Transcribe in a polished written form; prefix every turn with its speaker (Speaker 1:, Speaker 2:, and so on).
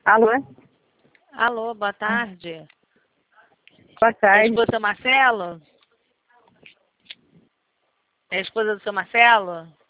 Speaker 1: Alô?
Speaker 2: Alô, boa tarde.
Speaker 1: Boa
Speaker 2: É a
Speaker 1: tarde.
Speaker 2: esposa do seu Marcelo? É a esposa do seu Marcelo?